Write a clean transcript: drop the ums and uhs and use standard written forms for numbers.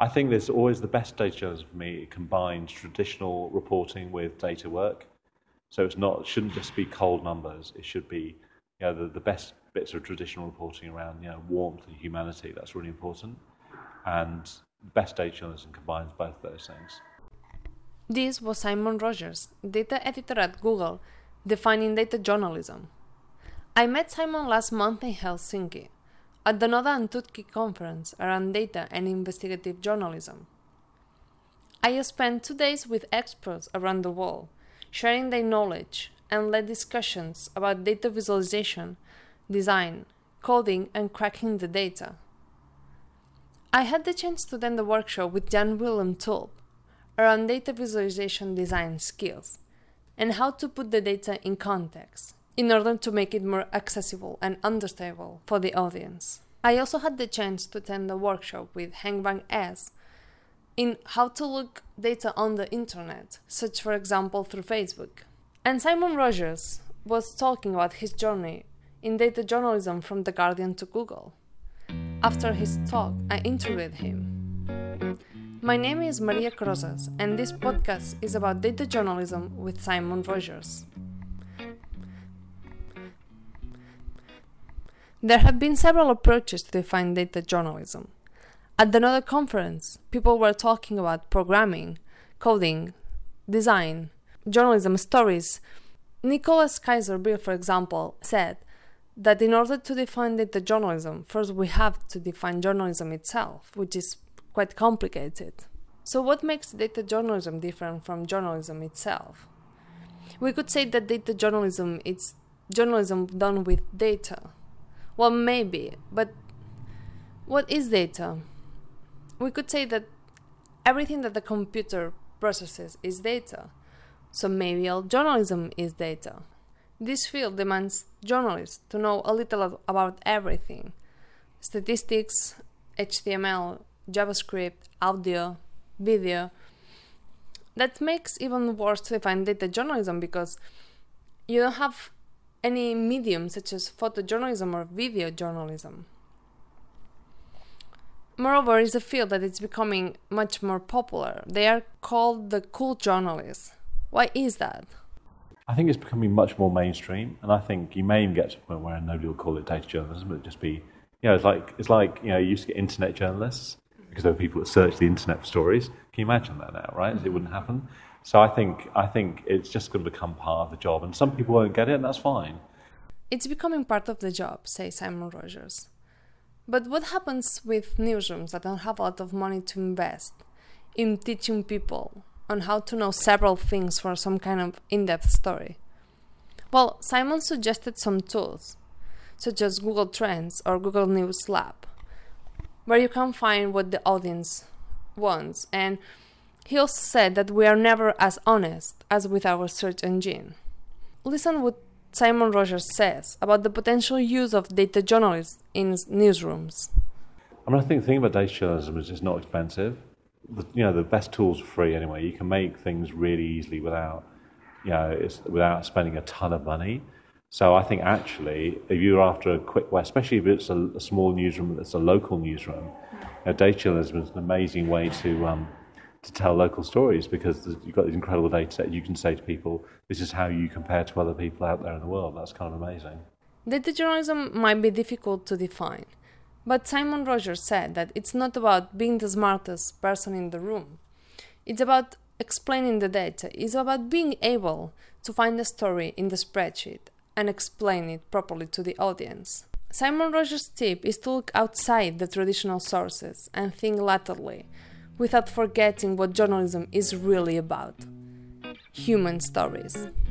I think there's always the best data journalism for me. It combines traditional reporting with data work. So it shouldn't just be cold numbers. It should be, the best bits of traditional reporting around, warmth and humanity. That's really important. And best data journalism combines both those things. This was Simon Rogers, data editor at Google, defining data journalism. I met Simon last month in Helsinki at the Noda and Tutki conference around data and investigative journalism. I spent 2 days with experts around the world, sharing their knowledge and led discussions about data visualization, design, coding, and cracking the data. I had the chance to attend a workshop with Jan Willem Tulp around data visualization design skills and how to put the data in context in order to make it more accessible and understandable for the audience. I also had the chance to attend a workshop with Henk van Es in how to look data on the internet, such for example through Facebook. And Simon Rogers was talking about his journey in data journalism from The Guardian to Google. After his talk, I interviewed him. My name is Maria Crozas, and this podcast is about data journalism with Simon Rogers. There have been several approaches to define data journalism. At the Noda conference, people were talking about programming, coding, design, journalism stories. Nicholas Kaiser-Beer, for example, said that in order to define data journalism, first we have to define journalism itself, which is quite complicated. So what makes data journalism different from journalism itself? We could say that data journalism is journalism done with data. Well, maybe, but what is data? We could say that everything that the computer processes is data. So maybe all journalism is data. This field demands journalists to know a little about everything. Statistics, HTML, JavaScript, audio, video. That makes even worse to define data journalism because you don't have any medium such as photojournalism or video journalism. Moreover, it's a field that is becoming much more popular. They are called the cool journalists. Why is that? I think it's becoming much more mainstream, and I think you may even get to a point where nobody will call it data journalism, but it'll just be, it's like you used to get internet journalists because there were people that searched the internet for stories. Can you imagine that now, right? It wouldn't happen. So I think it's just going to become part of the job, and some people won't get it, and that's fine. It's becoming part of the job, says Simon Rogers. But what happens with newsrooms that don't have a lot of money to invest in teaching people on how to know several things for some kind of in-depth story? Well, Simon suggested some tools, such as Google Trends or Google News Lab, where you can find what the audience wants, and he also said that we are never as honest as with our search engine. Listen what Simon Rogers says about the potential use of data journalists in newsrooms. I think the thing about data journalism is it's not expensive. The best tools are free anyway. You can make things really easily without spending a ton of money. So I think actually, if you're after a quick way, especially if it's a small newsroom that's a local newsroom, data journalism is an amazing way to tell local stories because you've got these incredible data sets. You can say to people, this is how you compare to other people out there in the world. That's kind of amazing. Data journalism might be difficult to define, but Simon Rogers said that it's not about being the smartest person in the room. It's about explaining the data. It's about being able to find the story in the spreadsheet and explain it properly to the audience. Simon Rogers' tip is to look outside the traditional sources and think laterally, without forgetting what journalism is really about: human stories.